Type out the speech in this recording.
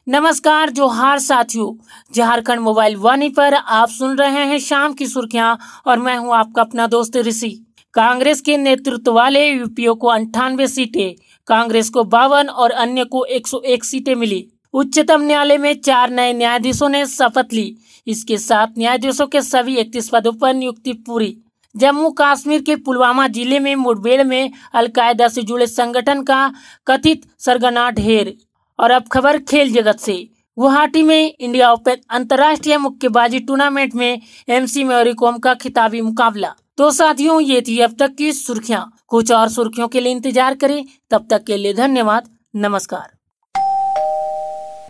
नमस्कार जोहार साथियों, झारखंड मोबाइल वाणी पर आप सुन रहे हैं शाम की सुर्खियां और मैं हूं आपका अपना दोस्त ऋषि। कांग्रेस के नेतृत्व वाले यूपीओ को 98 सीटें, कांग्रेस को 52 और अन्य को 101 सीटें मिली। उच्चतम न्यायालय में 4 नए न्यायाधीशों ने शपथ ली। इसके साथ न्यायाधीशों के सभी 31 पदों पर नियुक्ति पूरी। जम्मू कश्मीर के पुलवामा जिले में मुठभेड़ में अलकायदा से जुड़े संगठन का कथित सरगना ढेर। और अब खबर खेल जगत से। गुवाहाटी में इंडिया ओपन अंतर्राष्ट्रीय मुक्केबाजी टूर्नामेंट में एमसी मैरीकॉम का खिताबी मुकाबला। तो साथियों, ये थी अब तक की सुर्खियां। कुछ और सुर्खियों के लिए इंतजार करें। तब तक के लिए धन्यवाद। नमस्कार।